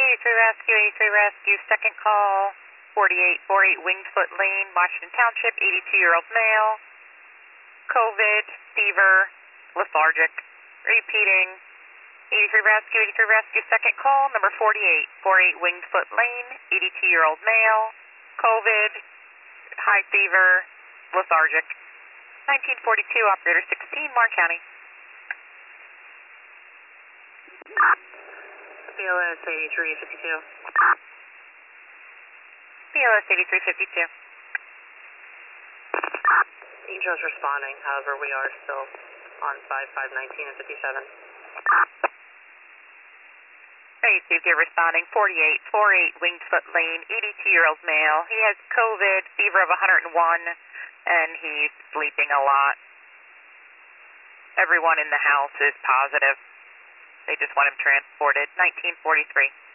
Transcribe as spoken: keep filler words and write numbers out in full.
eighty-three Rescue, eighty-three Rescue, second call, forty-eight forty-eight Wingfoot Lane, Washington Township, eighty-two-year-old male, COVID, fever, lethargic. Repeating, eighty-three Rescue, eighty-three Rescue, second call, number forty-eight forty-eight Wingfoot Lane, eighty-two-year-old male, COVID, high fever, lethargic. nineteen forty-two, operator sixteen, Mark County. B L S eighty-three fifty-two. B L S eighty-three fifty-two. Angel's responding, however, we are still on five five nineteen and fifty-seven. eighty-two responding, forty-eight forty-eight Wingfoot Lane, eighty-two-year-old male. He has COVID, fever of one hundred one, and he's sleeping a lot. Everyone in the house is positive. They just want him transported. nineteen forty-three.